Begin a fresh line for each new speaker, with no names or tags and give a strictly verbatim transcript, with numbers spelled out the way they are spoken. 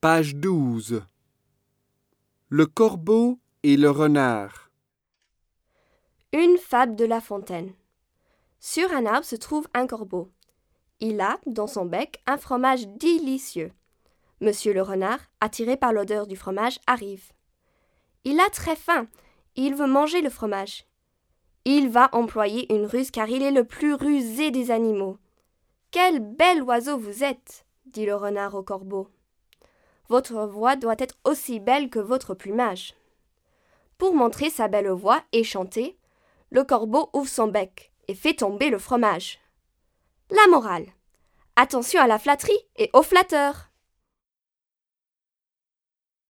Page douze. Le corbeau et le renard.
Une fable de La Fontaine. Sur un arbre se trouve un corbeau. Il a, dans son bec, un fromage délicieux. Monsieur le renard, attiré par l'odeur du fromage, arrive. Il a très faim, il veut manger le fromage. Il va employer une ruse car il est le plus rusé des animaux. « Quel bel oiseau vous êtes !» dit le renard au corbeau. « Votre voix doit être aussi belle que votre plumage. » Pour montrer sa belle voix et chanter, le corbeau ouvre son bec et fait tomber le fromage. La morale. Attention à la flatterie et aux flatteurs.